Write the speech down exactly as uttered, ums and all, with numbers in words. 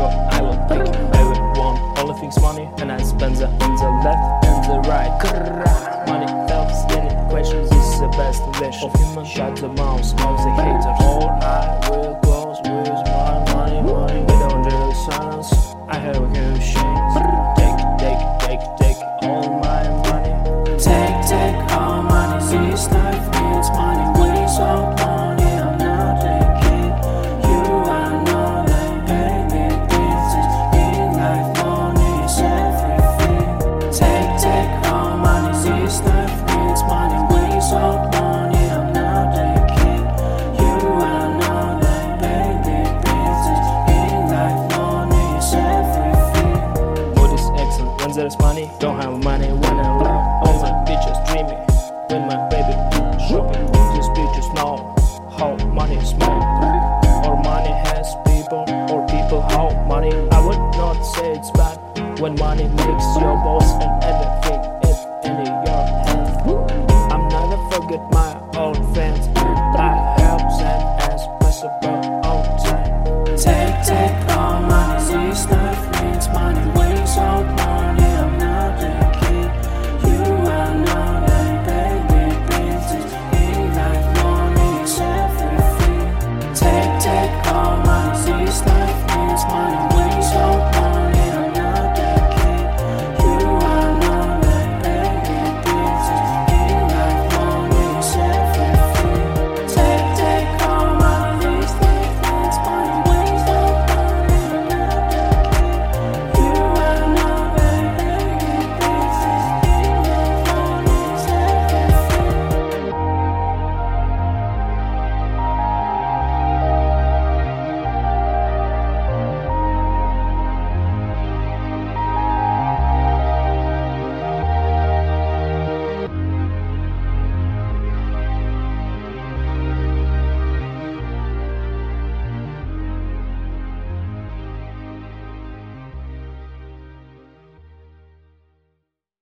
but I will take it. I will want all things money, and I spend the on the left and the right. Grrrr. Money helps in equations, this is the best invention of human. Shut the mouth of the haters. All I will close with my money, money. Without the silence, I have a huge chance. Take, take, take, take all my money. Take, take all money. This life needs money. Without money, I'm not a kid. You, I know that, baby. This is in life. Money is everything. Take, take all money. This life needs money. Without money, I'm not a kid. You, I know that, baby. This is in life. Money is everything. Mood is excellent when there's money. Don't have money when I love. All my bitches dreaming when my baby shopping. These bitches know how money is made. Or money has people, or people how money. I would not say it's bad when money makes your boss and everything is in your hands. I'm never forget my old friends. I help them as possible all time. Take, take all money. This life